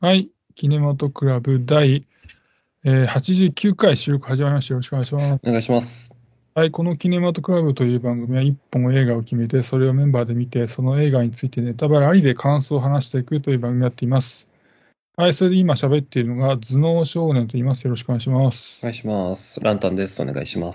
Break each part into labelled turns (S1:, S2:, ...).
S1: はい。キネマトクラブ第、89回収録始まりました。よろしくお願いします。
S2: お願いします。
S1: はい。このキネマトクラブという番組は一本映画を決めて、それをメンバーで見て、その映画についてネタバレありで感想を話していくという番組になっています。はい。それで今喋っているのが頭脳少年と言います。よろしくお願いします。
S2: お願いします。ランタンです。お願いします。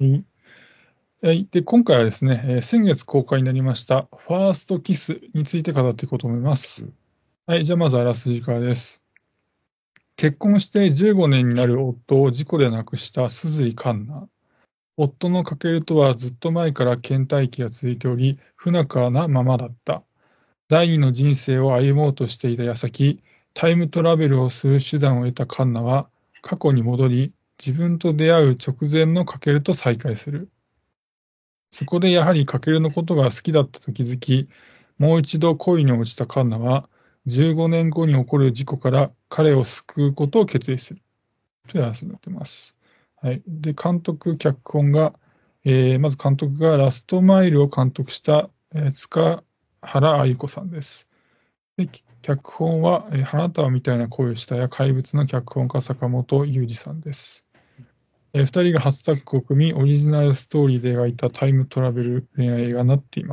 S1: はい。で、今回はですね、先月公開になりました、ファーストキスについて語っていこうと思います。はい。じゃあまずあらすじからです。結婚して15年になる夫を事故で亡くした鈴井環奈。夫の翔とはずっと前から倦怠期が続いており、不仲なままだった。第二の人生を歩もうとしていた矢先、タイムトラベルをする手段を得た環奈は、過去に戻り、自分と出会う直前の翔と再会する。そこでやはり翔のことが好きだったと気づき、もう一度恋に落ちた環奈は、15年後に起こる事故から彼を救うことを決意する。という話になってます。はい。で、監督、脚本が、まず監督がラストマイルを監督した、塚原愛子さんです。で、脚本は、花束みたいな恋をしたや怪物の脚本家坂本雄二さんです。二人が初タッグを組み、オリジナルストーリーで描いたタイムトラベル恋愛映画になっています。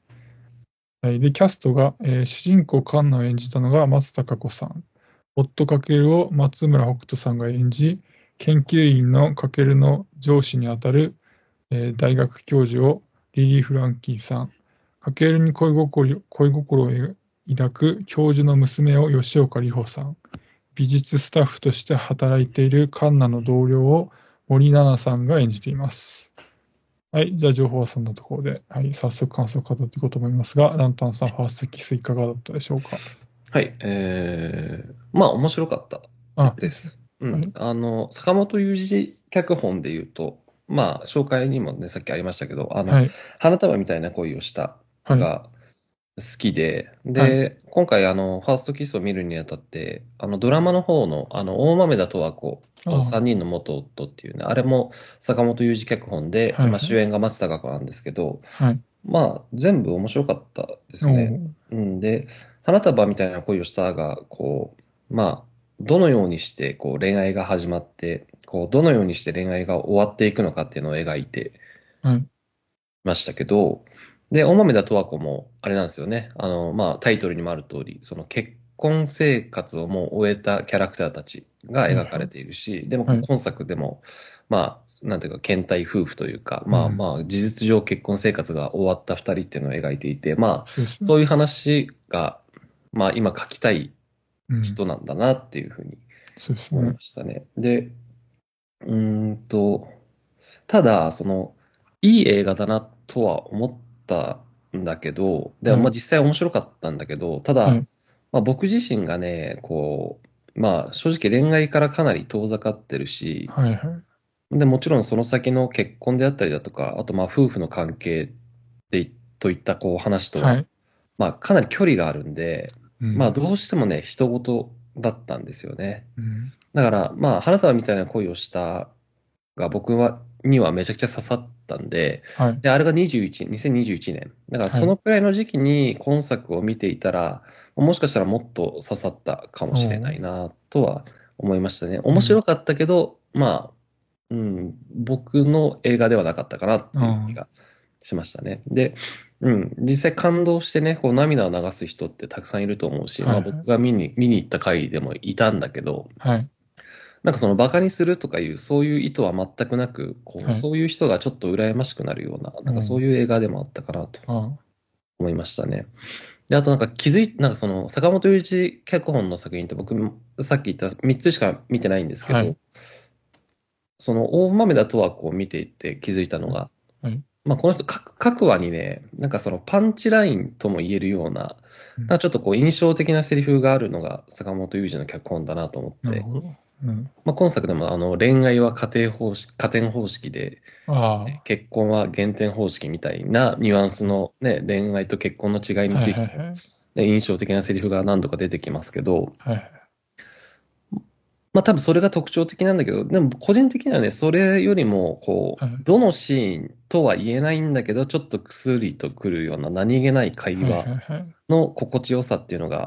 S1: はい。で、キャストが、主人公カンナを演じたのが松たか子さん。夫翔を松村北斗さんが演じ、研究員の翔の上司にあたる、大学教授をリリー・フランキーさん、翔に恋心を抱く教授の娘を吉岡里帆さん、美術スタッフとして働いているカンナの同僚を森七菜さんが演じています。はい。じゃあ、情報はそんなところで、はい。早速感想を語っていこうと思いますが、ランタンさん、ファーストキスいかがだったでしょうか？
S2: はい。まあ、面白かった
S1: あ、
S2: です。
S1: はい。
S2: 坂本雄二脚本で言うと、まあ、紹介にもね、さっきありましたけど、
S1: はい。
S2: 花束みたいな恋をした
S1: はい。
S2: が好きで、
S1: はい。
S2: で、今回、ファーストキスを見るにあたって、ドラマの方の、大豆田十和子、
S1: あ
S2: 3人の元夫っていうね、あれも坂本雄二脚本で、
S1: はい。
S2: まあ、主
S1: はい。
S2: 演が松たか子なんですけど、
S1: はい。
S2: まあ、全部面白かったで
S1: お
S2: すね。
S1: ー。
S2: うん、で、花束みたいな恋をしたが、まあ、どのようにして恋愛が始まって、どのようにして恋愛が終わっていくのかっていうのを描いて
S1: はい。
S2: ましたけど、で、大豆田十和子も、あれなんですよね。まあ、タイトルにもある通り、その結婚生活をもう終えたキャラクターたちが
S1: はい。
S2: 描かれているし、でも
S1: はい。
S2: 今作でも、まあ、なんていうか、倦怠夫婦というか、
S1: うん。
S2: まあまあ、事実上結婚生活が終わった二人っていうのを描いていて、まあ、
S1: そうですね。
S2: そういう話が、まあ、今書きたい
S1: うん。
S2: 人なんだなっていうふうに思い
S1: そうですね。
S2: ましたね。で、うーんと、ただ、いい映画だなとは思ったんだけど、でもまあ
S1: はい。
S2: 実際面白かったんだけど、ただ、
S1: はい。
S2: まあ、僕自身がね、まあ正直恋愛からかなり遠ざかってるし、
S1: はい。はい。
S2: で、もちろんその先の結婚であったりだとか、あとまあ夫婦の関係でといった話とは、
S1: はい。
S2: まあかなり距離があるんで、まあ
S1: うん。
S2: どうしてもね、人事だったんですよね。
S1: うん。
S2: だから、まあ、花束みたいな恋をしたがにはめちゃくちゃ刺さったんで、
S1: はい。
S2: で、あれが2021年。だから
S1: はい。
S2: そのくらいの時期に今作を見ていたら、もしかしたらもっと刺さったかもしれ
S1: おー。
S2: ないなとは思いましたね。
S1: うん。
S2: 面白かったけど、まあ、うん、僕の映画ではなかったかなっていう気
S1: あ
S2: がしましたね。で、うん、実際感動してね、涙を流す人ってたくさんいると思うし、
S1: あ。は
S2: まあ
S1: い。はい。
S2: 僕が見に行った回でもいたんだけど、
S1: はい。
S2: なんかそのバカにするとかいう、そういう意図は全くなく、
S1: はい。
S2: そういう人がちょっと羨ましくなるような、なんかそう
S1: おー。
S2: いう映画でもあったかなと
S1: あ
S2: 思いましたね。で、あとなんかなんかその坂本龍一脚本の作品って僕もさっき言った3つしか見てないんですけど、
S1: はい。
S2: その大豆田とは見ていて気づいたのが、
S1: はい。
S2: まあこの人各話にね、なんかそのパンチラインとも言えるような、
S1: うん。
S2: なんかちょっと印象的なセリフがあるのが坂本龍一の脚本だなと思って、
S1: なるほど。うん。
S2: まあ、今作でも恋愛は加点方式で、
S1: あ
S2: 結婚は減点方式みたいなニュアンスのね、恋愛と結婚の違い
S1: あ。はい。
S2: についても、
S1: はい。はい。
S2: ね、印象的なセリフが何度か出てきますけど、
S1: はい。
S2: まあ多分それが特徴的なんだけど、でも個人的にはね、それよりも、
S1: はい。
S2: どのシーンとは言えないんだけど、ちょっとくすりとくるような何気ない会
S1: はい。
S2: 話
S1: はい。はい。
S2: の心地よさっていうのが、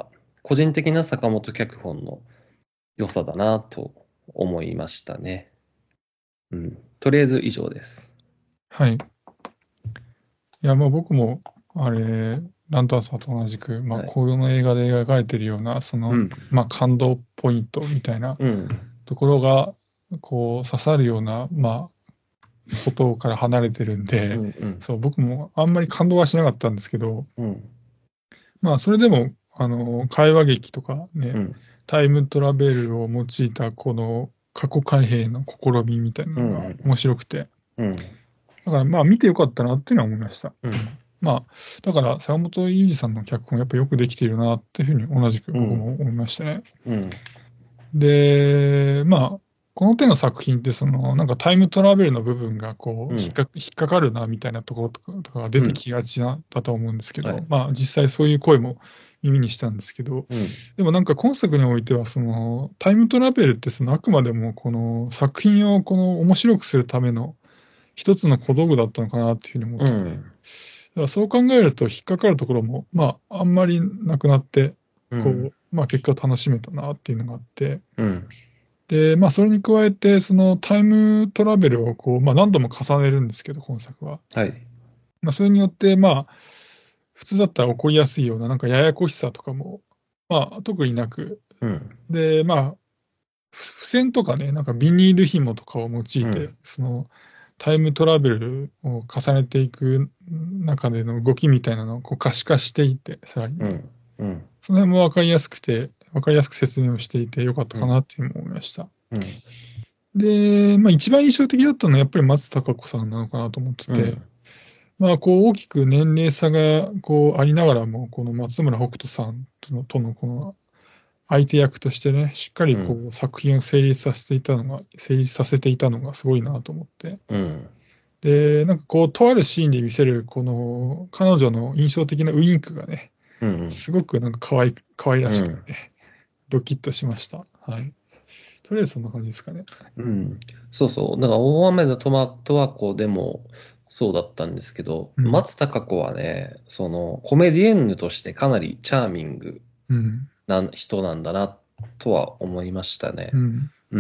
S2: 個人的な坂本脚本の良さだなと思いましたね。うん。とりあえず以上です。
S1: はい。いや、まあ僕も、ランタンサーと同じく、まあ、
S2: はい。
S1: この映画で描かれているような、
S2: うん。
S1: まあ、感動ポイントみたいな
S2: うん。
S1: ところが、こう、刺さるような、まあ、ことから離れてるんで、
S2: うん。うん。
S1: そう、僕もあんまり感動はしなかったんですけど、
S2: うん。
S1: まあ、それでも、会話劇とかね、
S2: うん。
S1: タイムトラベルを用いた、この、過去開閉の試みみたいな
S2: う
S1: のが面
S2: ん。
S1: 白くて、
S2: うん。
S1: だからまあ見てよかったなっていうのは思いました。
S2: うん。
S1: まあ、だから坂本雄二さんの脚本やっぱよくできているなっていうふうに同じく
S2: うん。
S1: 僕も思いましたね。
S2: うん。
S1: で、まあ、この手の作品ってなんかタイムトラベルの部分がこう、
S2: うん。
S1: 引っかかるなみたいなところとかが出てきがちだと思うんですけど、
S2: はい。
S1: まあ実際そういう声も耳にしたんですけど、
S2: うん。
S1: でもなんか今作においてはタイムトラベルってあくまでもこの作品をこの面白くするための一つの小道具だったのかなっていうふうに思ってて、だか
S2: うん。
S1: らそう考えると引っかかるところも、まああんまりなくなって、
S2: うん。
S1: こう、まあ結果楽しめたなっていうのがあって、
S2: うん。
S1: で、まあ、それに加えて、そのタイムトラベルをこう、まあ、何度も重ねるんですけど、今作は。
S2: はい。
S1: まあ、それによって、まあ、普通だったら起こりやすいような、なんかややこしさとかも、まあ、特になく、
S2: うん。
S1: で、まあ、付箋とかね、なんかビニール紐とかを用いて、
S2: うん。
S1: タイムトラベルを重ねていく中での動きみたいなのをこう可視化していて、さらにね、
S2: うん。うん。
S1: その辺もわかりやすく説明をしていてよかった
S2: うん。
S1: かなっていうふうに思いました。
S2: うん。
S1: で、まあ一番印象的だったのはやっぱり松たか子さんなのかなと思ってて、
S2: うん。
S1: まあこう大きく年齢差がこうありながらも、この松村北斗さんとのこの相手役としてね、しっかりこ
S2: うん。
S1: う作品を成立させていたのがすごいなと思って。
S2: うん。
S1: で、なんかこう、とあるシーンで見せるこの彼女の印象的なウインクがね、
S2: うん。
S1: すごくなんか可愛らしくて
S2: うん。
S1: ね、ドキッとしました。はい。とりあえずそんな感じですかね。
S2: うん。そうそう。だから大雨のトマトはこうでもそうだったんですけど、
S1: うん。
S2: 松たか子はね、そのコメディエンヌとしてかなりチャーミング
S1: うん。
S2: な人なんだなとは思いましたね。
S1: うん。
S2: うん。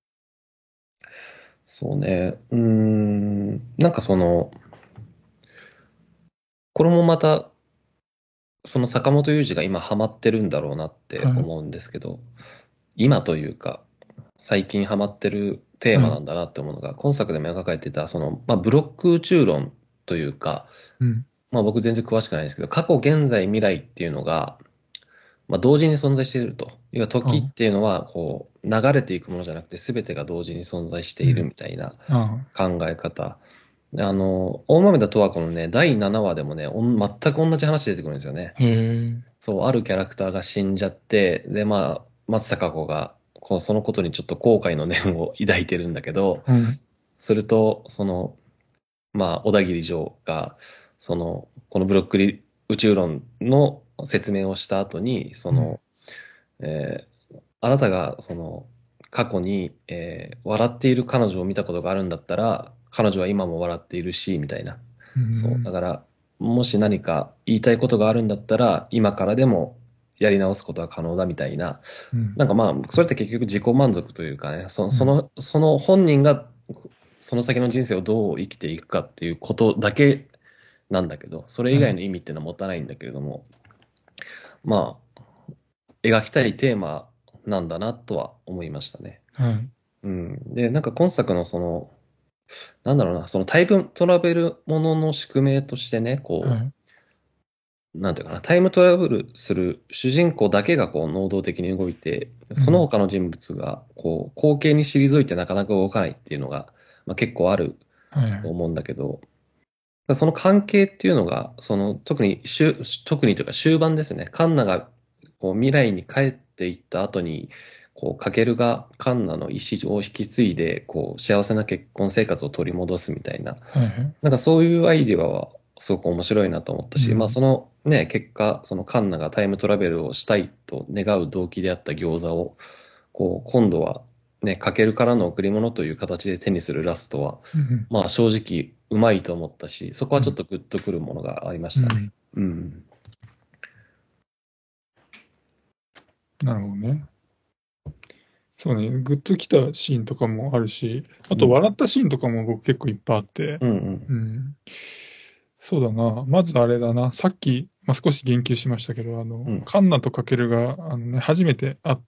S2: そうね。なんかその、これもまた、その坂本雄二が今ハマってるんだろうなって
S1: はい。
S2: 思うんですけど、今というか、最近ハマってるテー
S1: はい。
S2: マなんだなって思うのが、今作でも描かれてた、その、まあ、ブロック宇宙論というか、
S1: うん。
S2: まあ僕全然詳しくないんですけど、過去、現在、未来っていうのが、まあ同時に存在していると。要は時っ
S1: あ、
S2: ていうのは、こう、流れていくものじゃなくて、全てが同時に存在している
S1: うん。
S2: みたいな
S1: あ
S2: 考え方。大豆田十和子のね、第7話でもね、全く同じ話出てくるんですよね。
S1: へえ。
S2: そう、あるキャラクターが死んじゃって、で、まあ、松たか子が、そのことにちょっと後悔の念を抱いてるんだけど、
S1: うん。
S2: すると、まあ、小田切城が、このブロックリ宇宙論の説明をした後に、
S1: うん。
S2: あなたが、過去に、笑っている彼女を見たことがあるんだったら、彼女は今も笑っているし、みたいな。
S1: う
S2: そう。だ
S1: ん。
S2: から、もし何か言いたいことがあるんだったら、今からでもやり直すことは可能だみたいな。
S1: うん。
S2: なんかまあ、それって結局自己満足というかね、
S1: うん。
S2: その本人がその先の人生をどう生きていくかっていうことだけなんだけど、それ以
S1: はい。
S2: 外の意味っていうのは持たないんだけれども、まあ、描きたいテーマなんだなとは思いましたね。
S1: はい。
S2: うん。で、なんか今作のなんだろうな、そのタイムトラベルものの宿命としてね、こ
S1: はい。
S2: う、なんていうかな、タイムトラベルする主人公だけがこう能動的に動いて、その
S1: うん。
S2: 他の人物がこう後継に退いてなかなか動かないっていうのが、まあ、結構ある
S1: はい。はい。
S2: と思うんだけど、その関係っていうのが、特にというか終盤ですね。カンナがこう未来に帰っていった後に、こう、かけるがカンナの意思を引き継いで、こう、幸せな結婚生活を取り戻すみたいな、
S1: はい。
S2: なんかそういうアイデアはすごく面白いなと思ったし、まあ
S1: うん。
S2: そのね、結果、そのカンナがタイムトラベルをしたいと願う動機であった餃子を、こう、今度はね、かけるからの贈り物という形で手にするラストは、
S1: うん。
S2: まあ正直うまいと思ったし、そこはちょっ
S1: うん。
S2: とグッとくるものがありましたね。
S1: うん。
S2: うん。
S1: なるほどね。そうね、グッときたシーンとかもあるし、あと
S2: うん。
S1: 笑ったシーンとかも僕結構いっぱいあって、
S2: うんうん。
S1: うん。そうだな。まずあれだな。さっき、少し言及しましたけど、
S2: うん。
S1: カンナとカケルが、初めて会った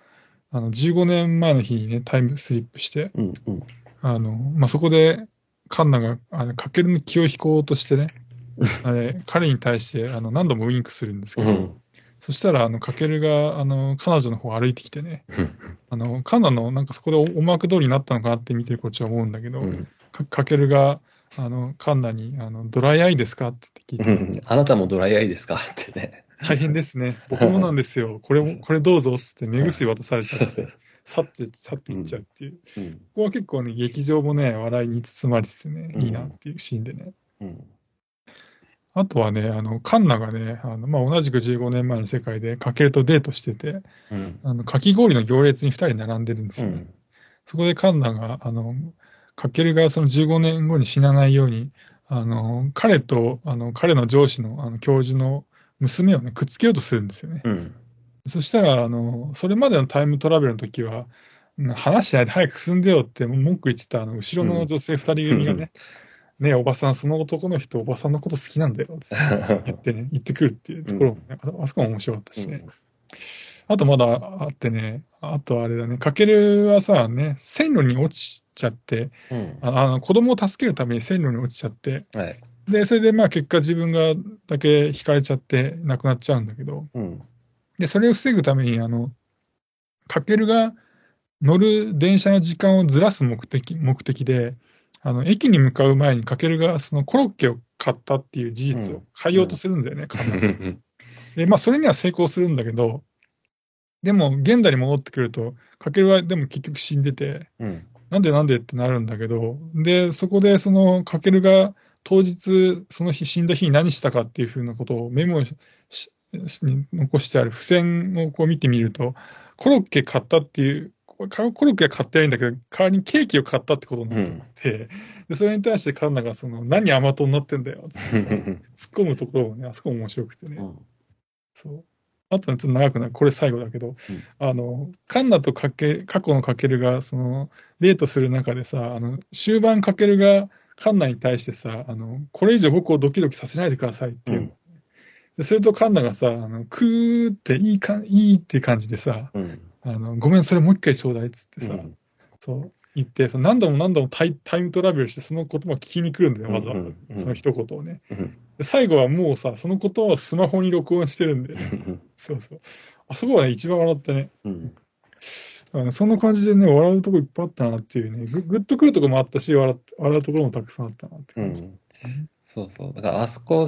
S1: 、15年前の日にね、タイムスリップして、
S2: うんうん。
S1: そこで、カンナが、カケルの気を引こうとしてね、彼に対して、何度もウインクするんですけど、
S2: うん。
S1: そしたら、カケルが、彼女の方を歩いてきてね、
S2: うん。
S1: カンナの、なんかそこで思惑通りになったのかなって見てるこっちは思うんだけど、
S2: うん。
S1: カケルが、カンナに、ドライアイですかって聞いてね、
S2: うん。あなたもドライアイですかってね。
S1: 大変ですね。僕もなんですよ。これどうぞっつって目薬渡されちゃって、去っていっちゃう
S2: うん。
S1: っていう。こ
S2: うん。
S1: こは結構ね、劇場もね、笑いに包まれててね、いいなっ
S2: うん。
S1: ていうシーンでね。
S2: うん。
S1: あとはね、カンナがね、同じく15年前の世界でカケルとデートしてて、
S2: うん。
S1: かき氷の行列に2人並んでるんですよね。
S2: うん。
S1: そこでカンナが、カケルがその15年後に死なないように、彼と、彼の上司の、教授の娘をね、くっつけようとするんですよね。
S2: うん。
S1: そしたら、それまでのタイムトラベルの時は、話しないで早く進んでよって文句言ってた、後ろの女性二人組がね、ねえ、おばさん、その男の人、おばさんのこと好きなんだよ、つって言ってくるっていう
S2: うん。
S1: ところもね、あそこも面白かったしね。
S2: うん。
S1: あとまだあってね、あとあれだね、かけるはさ、ね、線路に落ちちゃって、
S2: うん。
S1: 子供を助けるために線路に落ちちゃって、
S2: はい。
S1: で、それで結果自分がだけ引かれちゃって亡くなっちゃうんだけど、
S2: うん。
S1: で、それを防ぐために、かけるが乗る電車の時間をずらす目的で、駅に向かう前にかけるがそのコロッケを買ったっていう事実を
S2: うん。
S1: 変えようと
S2: うん。
S1: するんだよね、カンナが。
S2: うん。
S1: で、それには成功するんだけど、でも、現代に戻ってくると、かけるはでも結局死んでて、
S2: うん。
S1: なんでってなるんだけど、で、そこでそのかけるが当日、その日死んだ日に何したかっていうふうなことをメモに残してある付箋をこう見てみると、コロッケ買ったっていう、コロッケは買ってないんだけど、代わりにケーキを買ったってことになっちゃっ
S2: うん。
S1: て、で、それに対してカンナが何甘党になってんだよ、つってさ、突っ込むところをね、あそこも面白くてね。
S2: うん。
S1: そう。あとね、ちょっと長くなる。これ最後だけど、
S2: うん。
S1: カンナと過去のかけるが、デートする中でさ、終盤かけるが、カンナに対してさ、これ以上僕をドキドキさせないでくださいっていう。
S2: うん。
S1: で、それとカンナがさ、クーっていいっていう感じでさ、
S2: うん。
S1: ごめん、それもう一回ちょうだいっつってさ、
S2: うん。
S1: そう言って、何度もタイムトラベルして、その言葉を聞きに来るんだよ、
S2: うん。
S1: わざわざ。その一言をね。
S2: うん。
S1: で最後はもうさ、その言葉をスマホに録音してるんだよね。そうそう。あそこはね、一番笑ったね。
S2: うん。
S1: そんな感じでね、笑うとこいっぱいあったなっていうね、ぐっとくるとこもあったし、笑うところもたくさんあったなって感じ。
S2: うん。そうそう。だからあそこ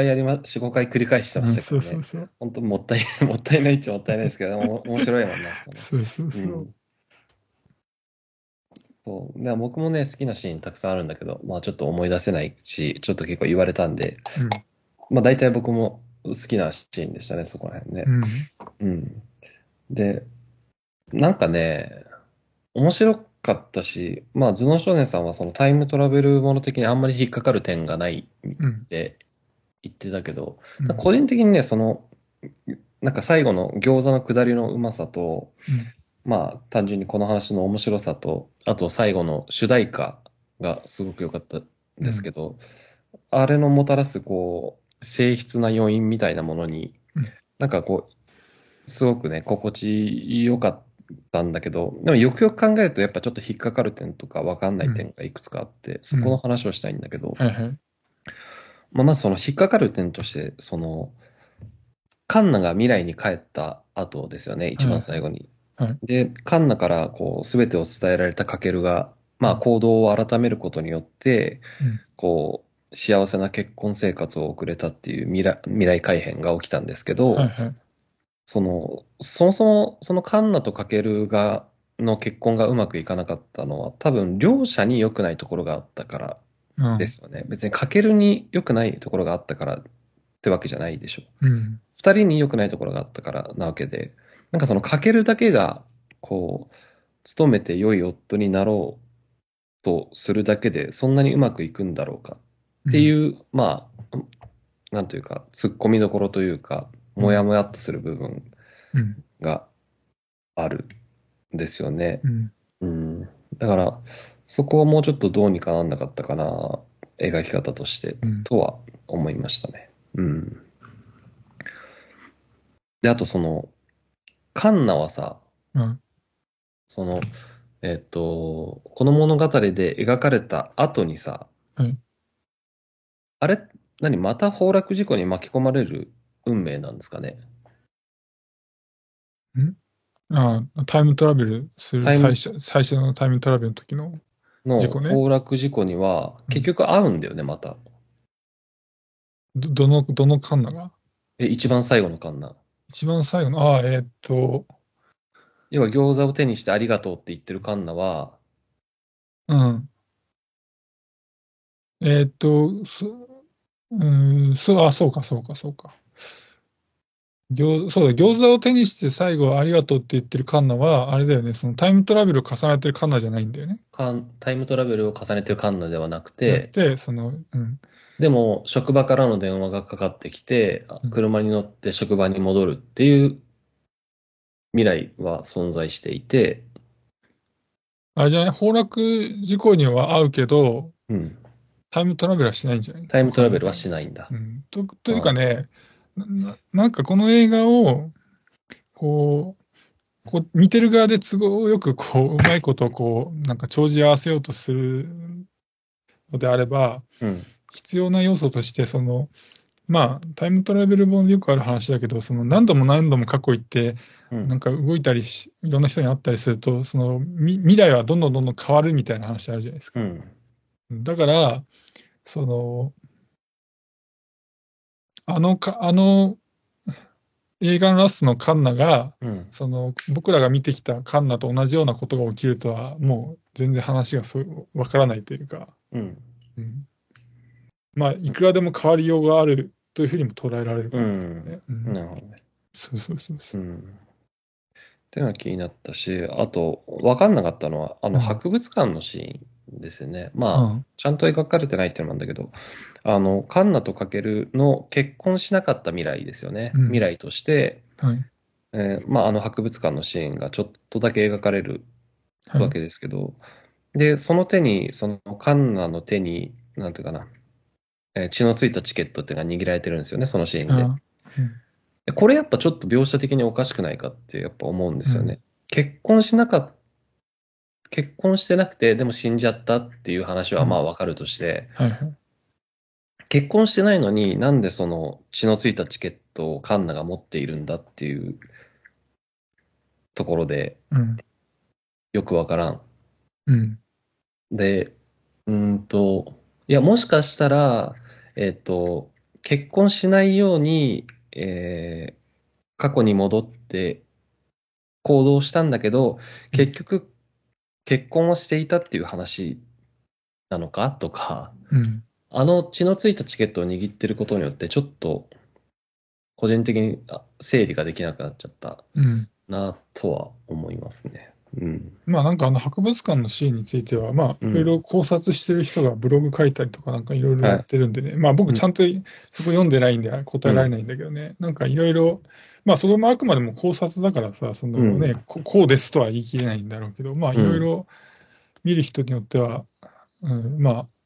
S2: 4、5回繰り返してま
S1: うん、
S2: したけ
S1: そう
S2: どね。
S1: そうそう。
S2: 本当もったい、もったいないっちゃもったいないですけど、面白いもんな、あそこね。
S1: そうそうそう。
S2: うん。そう。で僕もね、好きなシーンたくさんあるんだけど、ちょっと思い出せないし、ちょっと結構言われたんで、
S1: うん。
S2: 大体僕も好きなシーンでしたね、そこら辺ね。
S1: うん。
S2: うん。で、なんかね、面白かったし、頭脳少年さんはそのタイムトラベルもの的にあんまり引っかかる点がないっ
S1: うん。
S2: て言ってたけど、
S1: うん。
S2: 個人的にね、なんか最後の餃子の下りのうまさと、
S1: うん。
S2: 単純にこの話の面白さと、あと最後の主題歌がすごく良かったん
S1: うん。
S2: ですけど、あれのもたらすこう、静筆な余韻みたいなものに、
S1: うん。
S2: なんかこう、すごくね、心地よかったんだけど、でもよくよく考えるとやっぱちょっと引っかかる点とか分かんない点がいくつかあって、そこの
S1: うん。
S2: 話をしたいんだけど、
S1: はいはい。
S2: まずその引っかかる点として、カンナが未来に帰った後ですよね、一番
S1: はい
S2: 最後に。
S1: はい。
S2: で、カンナからこう、すべてを伝えられたカケルが、
S1: うん。
S2: 行動を改めることによって、
S1: うん。
S2: こ幸せな結婚生活を送れたっていう未来改変が起きたんですけど、
S1: はいはい。
S2: そもそも、そのカンナとカケルの結婚がうまくいかなかったのは、多分、両者に良くないところがあったから
S1: うん。
S2: ですよね。別にカケルに良くないところがあったからってわけじゃないでしょ。
S1: うん。
S2: 二人に良くないところがあったからなわけで、なんかそのカケルだけが、勤めて良い夫になろうとするだけで、そんなにうまくいくんだろうか
S1: うん。
S2: っていう、なんというか、突っ込みどころというか、
S1: うん。
S2: もやもやっとする部分
S1: うん。
S2: があるんですよね。
S1: うん。
S2: うん。だから、そこはもうちょっとどうにかなんなかったかな、描き方として、
S1: うん。
S2: とは思いましたね。うん。で、あとカンナはさ、
S1: うん。
S2: その、この物語で描かれた後にさ、
S1: はい。
S2: あれ、また崩落事故に巻き込まれる運命なんですかね。
S1: タイムトラベルする
S2: タイム
S1: 最初のタイムトラベルの時の事故ね。
S2: の崩落事故には
S1: うん。
S2: 結局合うんだよね、また。
S1: どのカンナが
S2: 一番最後のカンナ。
S1: 一番最後の、
S2: 要は餃子を手にしてありがとうって言ってるカンナは、
S1: うん。えーっと、そうか、そうか、そうか。そうだ、餃子を手にして最後ありがとうって言ってるカンナは、あれだよね、そのタイムトラベルを重ねてるカンナじゃないんだよね。
S2: タイムトラベルを重ねてるカンナではなくて、
S1: じゃなくて、
S2: でも職場からの電話がかかってきて、
S1: うん。
S2: 車に乗って職場に戻るっていう未来は存在していて、
S1: あれじゃない、崩落事故には合うけど、
S2: うん、
S1: タイムトラベルはしないんじゃない
S2: タイム
S1: わかんないけど。
S2: トラベルはしないんだ。
S1: というか
S2: あ
S1: ね、なんかこの映画を、こ見てる側で都合よく、うまいことなんか帳尻合わせようとするのであれば、
S2: うん、
S1: 必要な要素として、タイムトラベル本でよくある話だけど、何度も何度も過去行って、
S2: うん、
S1: なんか動いたりいろんな人に会ったりすると、未来はどんどんどんどん変わるみたいな話あるじゃないですか。
S2: うん、
S1: だから、その、あの映画のラストのカンナが、
S2: うん、
S1: 僕らが見てきたカンナと同じようなことが起きるとは、もう全然話がわからないというか、
S2: うん、
S1: うん、いくらでも変わりようがあるというふうにも捉えられるか
S2: う
S1: なと思う
S2: ん。
S1: ね。うん。
S2: なるほどね。
S1: そうそうそうそ
S2: うん。っていうのが気になったし、あと、分かんなかったのは、
S1: う。うん。
S2: 博物館のシーンですよね。
S1: うん。
S2: ちゃんと描かれてないっていうのもあるんだけど、カンナとカケルの結婚しなかった未来ですよね。
S1: うん。
S2: 未来として、
S1: はい。
S2: 博物館のシーンがちょっとだけ描かれるわ
S1: はい。
S2: けですけど、で、その手に、そのカンナの手に、なんていうかな、血のついたチケットっていうのが握られてるんですよね、そのシーンで。
S1: あ、うん。
S2: でこれやっぱちょっと描写的におかしくないかってやっぱ思うんで
S1: うん。
S2: すよね。結婚しなかっ結婚してなくて、でも死んじゃったっていう話はま
S1: うん。
S2: あわかるとして、
S1: はいはい。
S2: 結婚してないのになんでその血のついたチケットをカンナが持っているんだっていうところで
S1: うん。
S2: よくわからん。
S1: うん。
S2: で、いや、もしかしたら、えっと、結婚しないように、過去に戻って行動したんだけど、
S1: うん。
S2: 結局結婚をしていたっていう話なのかとか、
S1: うん。
S2: 血のついたチケットを握ってることによって、ちょっと個人的に整理ができなくなっちゃった
S1: うん。
S2: なとは思いますね。うん。
S1: なんか博物館のシーンについては、いろいろ
S2: うん。
S1: 考察してる人がブログ書いたりとかなんかいろいろやっ
S2: はい。
S1: てるんでね。僕
S2: うん。
S1: ちゃんとそこ読んでないんで答
S2: うん。
S1: えられないんだけどね。なんかいろいろ、それもあくまでも考察だからさ、
S2: うん。
S1: こうですとは言い切れないんだろうけど、い
S2: うん。
S1: ろいろ見る人によっては、うん、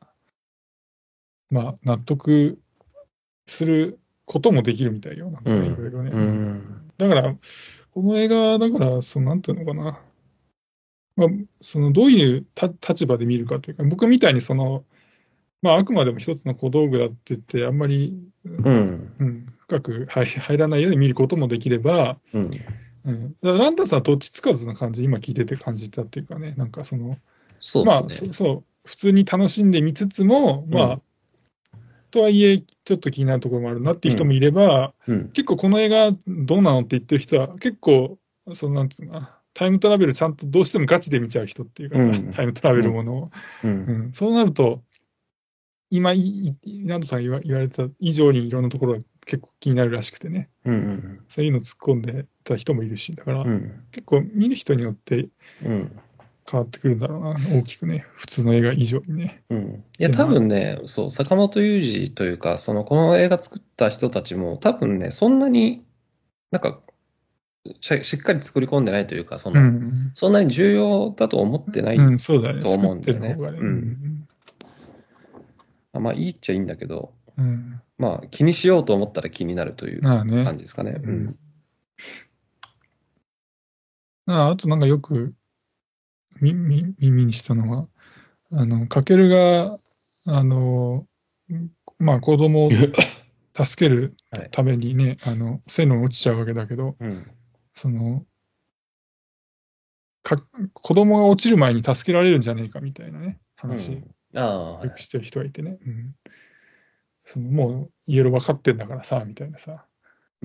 S1: 納得することもできるみたいよ。なんかね、いろい
S2: うん。
S1: ろね。
S2: う
S1: うん。
S2: ん。
S1: だから、この映画だから、なんていうのかな。まあ、どういう立場で見るかというか、僕みたいにあくまでも一つの小道具だって言って、あんまり、
S2: うん。
S1: 深く入らないように見ることもできれば、
S2: うん。
S1: だからランダさんはどっちつかずな感じ、今聞いてて感じたっていうかね、なんか
S2: そうですね。
S1: 普通に楽しんでみつつも、
S2: うん。
S1: とはいえ、ちょっと気になるところもあるなっていう
S2: うん。
S1: 人もいれば、
S2: うん。
S1: 結構この映画どうなのって言ってる人は、結構、なんていうのかな、タイムトラベルちゃんとどうしてもガチで見ちゃう人っていうかさ、
S2: うん。
S1: タイムトラベ
S2: うん。
S1: ルものを。
S2: うん。
S1: そうなると、今、ナンドさんが言われた以上にいろんなところが結構気になるらしくてね、
S2: うん。
S1: そういうの突っ込んでた人もいるし、だから
S2: うん。
S1: 結構見る人によって
S2: うん。
S1: 変わってくるんだろうな、大きくね、普通の映画以上にね、
S2: うん。いや、多
S1: っていうのはある。
S2: 分ね、そう、坂本雄二というか、この映画作った人たちも、多分ね、そんなになんかしっかり作り込んでないというか、
S1: うん。
S2: そんなに重要だと思ってない
S1: うん、そうだね。
S2: と思うん
S1: 作って
S2: だよね。
S1: る方がね。
S2: うん。まあ、いいっちゃいいんだけど、
S1: うん。
S2: まあ、気にしようと思ったら気になるという
S1: まあね。
S2: 感じですかね。
S1: うん。
S2: うん。
S1: あとなんかよく耳にしたのは、かけるが、あの、まあ子供を助ける
S2: はい。
S1: ためにね、線路に落ちちゃうわけだけど、
S2: うん。
S1: その、か、子供が落ちる前に助けられるんじゃねえかみたいなね、話、
S2: うん。ああ、はい。
S1: よくしてる人がいてね。うん。もう、イエロー分かってんだからさ、みたいなさ、
S2: うん。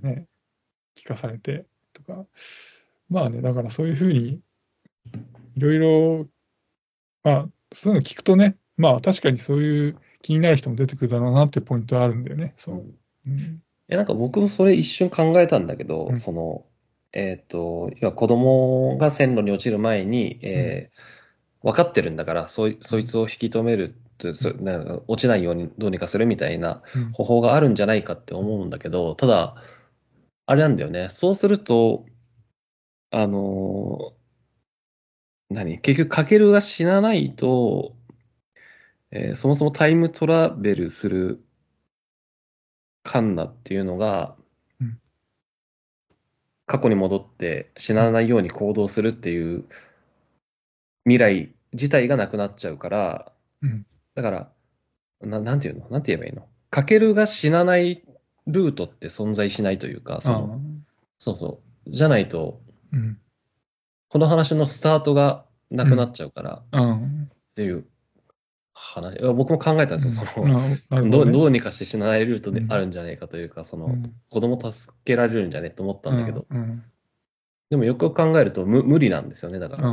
S1: ね、聞かされてとか。まあね、だからそういうふうに、いろいろ、まあ、そういうの聞くとね、まあ確かにそういう気になる人も出てくるだろうなっていうポイントはあるんだよね。そ
S2: うん。
S1: う。うん。
S2: なんか僕もそれ一瞬考えたんだけど、
S1: うん。
S2: 要は子供が線路に落ちる前に、
S1: うん。
S2: 分かってるんだから、
S1: うん。
S2: そいつを引き止めると、なんか落ちないようにどうにかするみたいな
S1: うん。
S2: 方法があるんじゃないかって思うんだけど、ただ、あれなんだよね。そうすると、あの結局、かけるが死なないと、そもそもタイムトラベルするカンナっていうのが、
S1: うん。
S2: 過去に戻って死
S1: うん。
S2: なないように行動するっていう未来自体がなくなっちゃうから、
S1: うん。
S2: だから、なんていうのなんて言えばいいのかけるが死なないルートって存在しないというか、
S1: ああ。
S2: そうそう。じゃないと、
S1: うん。
S2: この話のスタートがなくなっ
S1: うん。
S2: ちゃうからっ
S1: ああ。
S2: ていう話。僕も考えたんですよ。
S1: うん。なるほどね。
S2: どうにかして死なないルートであ
S1: うん。
S2: るんじゃないかというか、
S1: うん。
S2: 子供助けられるんじゃねと思った
S1: うん。
S2: んだけど、
S1: うん。
S2: でもよくよく考えると無理なんですよね、だから。
S1: うん。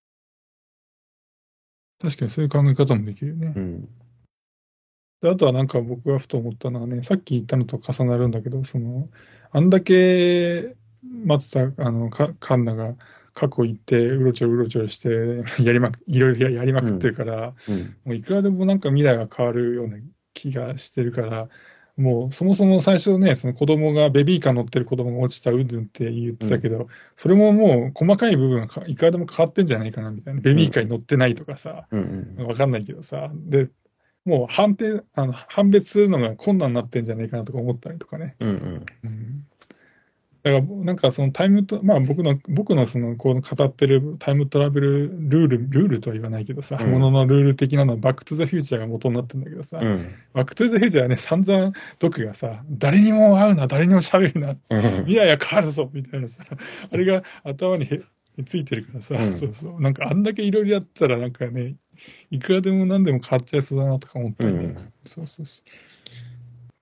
S1: 確かにそういう考え方もできるよね。
S2: うん。
S1: で、あとはなんか僕がふと思ったのはね、さっき言ったのと重なるんだけど、あんだけ松田、カンナが過去行って、うろちょろして、いろいろやりまくって
S2: うん。
S1: るから、
S2: うん。
S1: もういくらでもなんか未来が変わるような気がしてるから、もうそもそも最初ね、その子供が、ベビーカー乗ってる子供が落ちたうんぬんって言って
S2: うん。
S1: たけど、それももう細かい部分がいくらでも変わってんじゃないかなみたいな。ベ
S2: うん。
S1: ビーカーに乗ってないとかさ、
S2: うん。
S1: わかんないけどさ。で、もう判別するのが困難になってんじゃないかなとか思ったりとかね。
S2: うん。うん。
S1: うん。だから、なんかそのタイムと、まあ僕のこの語ってるタイムトラベルルールとは言わないけどさ、もの
S2: うん。
S1: のルール的なのはバックトゥザフューチャーが元になってるんだけどさ、
S2: うん。
S1: バックトゥザフューチャーはね、散々ドクがさ、誰にも会うな、誰にも喋るな、未来は変わるぞ、みたいなさ、あれが頭についてるからさ、
S2: うん。
S1: そうそう、なんかあんだけいろいろやったらなんかね、いくらでも何でも変わっちゃいそうだなとか思ったりね。
S2: うん。
S1: そうそうそう。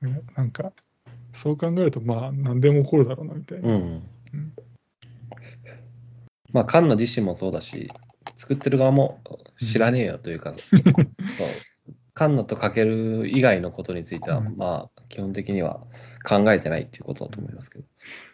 S1: なんか、そう考えると、まあ、何でも起こるだろうな、みたいな。
S2: うん。
S1: うん。
S2: まあ、カンナ自身もそうだし、作ってる側も
S1: うん。
S2: 知らねえよというか、カンナとかける以外のことについては、
S1: うん。
S2: まあ、基本的には考えてないっていうことだと思いますけど。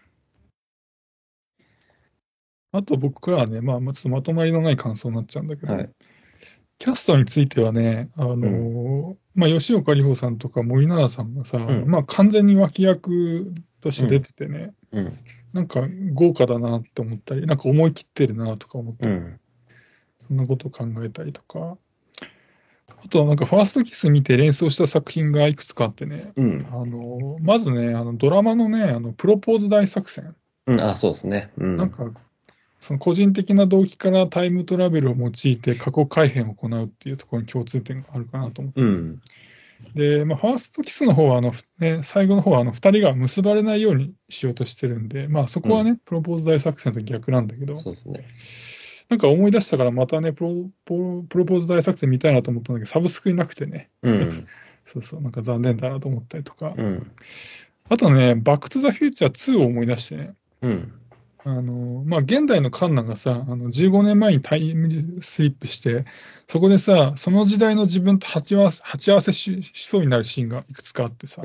S1: あと僕からはね、まあ、ちょっとまとまりのない感想になっちゃうんだけど、
S2: はい。
S1: キャストについてはね、
S2: うん。
S1: まあ、吉岡里帆さんとか森七菜さんがさ、
S2: うん。
S1: まあ、完全に脇役として出
S2: うん。
S1: ててね、
S2: うん。
S1: なんか豪華だなって思ったり、なんか思い切ってるなとか思ったり、
S2: うん。
S1: そんなことを考えたりとか、あとはなんかファーストキス見て連想した作品がいくつかあってね、
S2: うん。
S1: まずね、ドラマのね、プロポーズ大作戦。
S2: うん。あ、そうですね。うん。
S1: なんか、その個人的な動機からタイムトラベルを用いて過去改変を行うっていうところに共通点があるかなと思って。
S2: うん。
S1: で、まあ、ファーストキスの方は最後の方は二人が結ばれないようにしようとしてるんで、まあそ
S2: うん。
S1: こはね、プロポーズ大作戦と逆なんだけど、
S2: そうですね。
S1: なんか思い出したからまたね、プロポーズ大作戦見たいなと思ったんだけど、サブスクになくてね、
S2: うん。
S1: そうそう、なんか残念だなと思ったりとか。
S2: うん。
S1: あとね、バックトゥザフューチャー2を思い出してね、
S2: うん。
S1: まあ、現代のカンナがさ、15年前にタイムスリップして、そこでさ、その時代の自分と鉢合わせしそうになるシーンがいくつかあってさ、
S2: うん。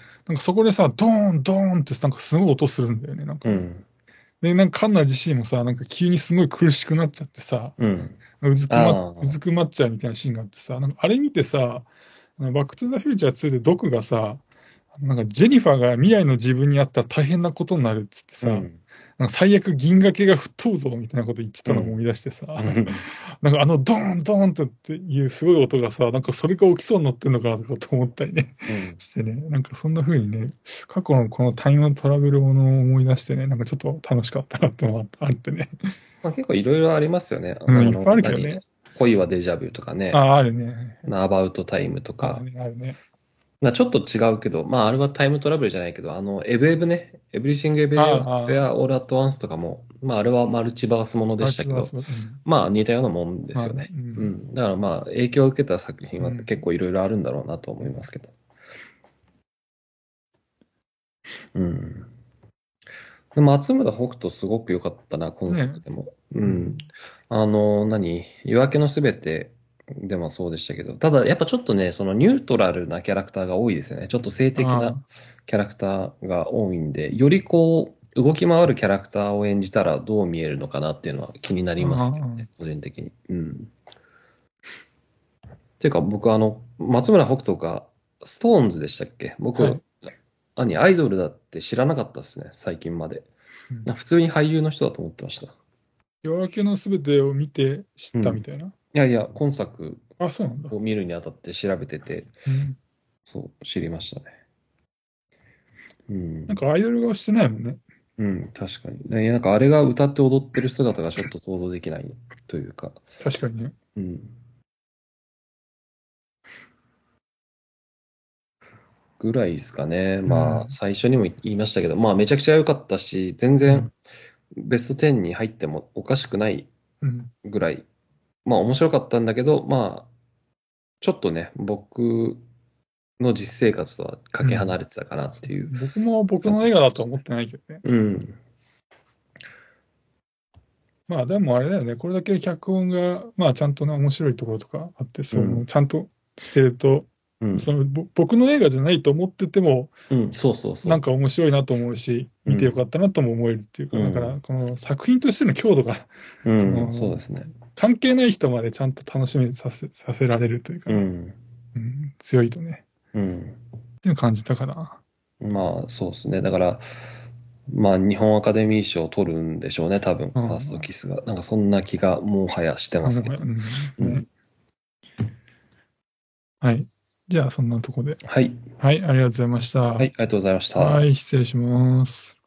S1: なんかそこでさ、ドーン、ドーンってなんかすごい音するんだよね、なんか。
S2: うん。
S1: で、なんかカンナ自身もさ、なんか急にすごい苦しくなっちゃってさ、
S2: うん。
S1: う
S2: ああ。
S1: ずくまっちゃうみたいなシーンがあってさ、なんかあれ見てさ、バックトゥザフューチャー2でドクがさ、 なんかジェニファーが未来の自分にあったら大変なことになるっつってさ、なんか最悪銀河系が吹っ飛ぶぞみたいなこと言ってたのを思い出してさ、なんかドーンドーンっていうすごい音がさ、なんかそれが起きそうになってんのかなとかと思ったりね、してね、なんかそんな風にね、過去のこのタイムトラベルものを思い出してね、なんかちょっと楽しかったなってのがあってね。
S2: まあ、結構いろいろありますよね。
S1: いっぱいあるけどね。
S2: 恋はデジャブとかね。
S1: あるね。
S2: アバウトタイムとか。
S1: あるね。
S2: ちょっと違うけど、まあ、あれはタイムトラベルじゃないけど、エブエブね、エブリシングエブリウェアオールアットワンスとかも、まあ、あれはマルチバースものでしたけど、まあ、似たようなもんですよね。だからまあ、影響を受けた作品は結構いろいろあるんだろうなと思いますけど。で松村北斗すごく良かったな、今作でも。夜明けのすべてでもそうでしたけど、ただやっぱちょっとね、そのニュートラルなキャラクターが多いですよね。ちょっと性的なキャラクターが多いんで、よりこう、動き回るキャラクターを演じたらどう見えるのかなっていうのは気になりますけどね、個人的に。っていうか僕松村北斗がストーンズでしたっけ？僕、アイドルだって知らなかったですね、最近まで。普通に俳優の人だと思ってました。
S1: 夜明けのすべてを見て知ったみたいな。
S2: いやいや、今作を見るにあたって調べてて、そう、知りましたね。
S1: なんかアイドル顔してないもんね。
S2: 確かに。なんかあれが歌って踊ってる姿がちょっと想像できないというか。
S1: 確かにね。
S2: ぐらいですかね。まあ、最初にも言いましたけど、まあ、めちゃくちゃ良かったし、全然ベスト10に入ってもおかしくないぐらい、まあ、面白かったんだけど、まあ、ちょっとね、僕の実生活とはかけ離れてたかなっていう。
S1: 僕も僕の映画だとは思ってないけどね。まあ、でもあれだよね。これだけ脚本が、まあ、ちゃんとね、面白いところとかあって、ちゃんとしてると、僕の映画じゃないと思ってても、なんか面白いなと思うし、見てよかったなとも思えるっていうか、だから、この作品としての強度が、
S2: そうですね。
S1: 関係ない人までちゃんと楽しみさせられるというか、強いとね、っていう感じたかな。
S2: まあ、そうですね。だから、まあ、日本アカデミー賞を取るんでしょうね、多分、ファーストキスが。なんかそんな気がもはやしてますけど。
S1: はい。じゃあ、そんなとこで。
S2: はい。
S1: はい、ありがとうございました。
S2: はい、ありがとうございました。
S1: はい、失礼します。